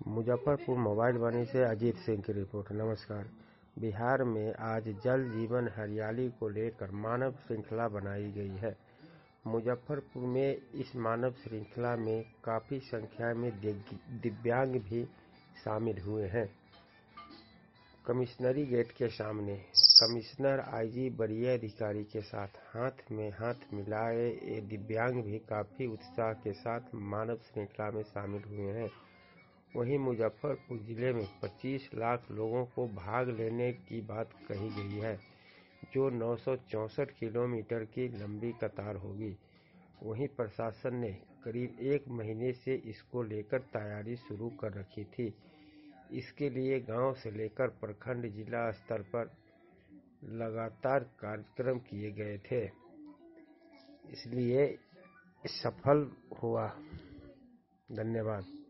Muzaffarpur mobile वाणी से अजीत सिंह की report. नमस्कार। बिहार में आज जल जीवन हरियाली को लेकर मानव श्रृंखला बनाई गई है। मुजफ्फरपुर में इस मानव श्रृंखला में काफी संख्या में दिव्यांग भी शामिल हुए हैं। कमिश्नरी गेट के सामने कमिश्नर आईजी वरीय अधिकारी के साथ हाथ में हाथ मिलाए ये दिव्यांग भी काफी उत्साह के साथ मानव श्रृंखला में शामिल हुए हैं। वहीं मुजफ्फरपुर जिले में 25 लाख लोगों को भाग लेने की बात कही गई है, जो 964 किलोमीटर की लंबी कतार होगी। वहीं प्रशासन ने करीब 1 महीने से इसको लेकर तैयारी शुरू कर रखी थी। इसके लिए गांव से लेकर प्रखंड जिला स्तर पर लगातार कार्यक्रम किए गए थे, इसलिए सफल हुआ। धन्यवाद।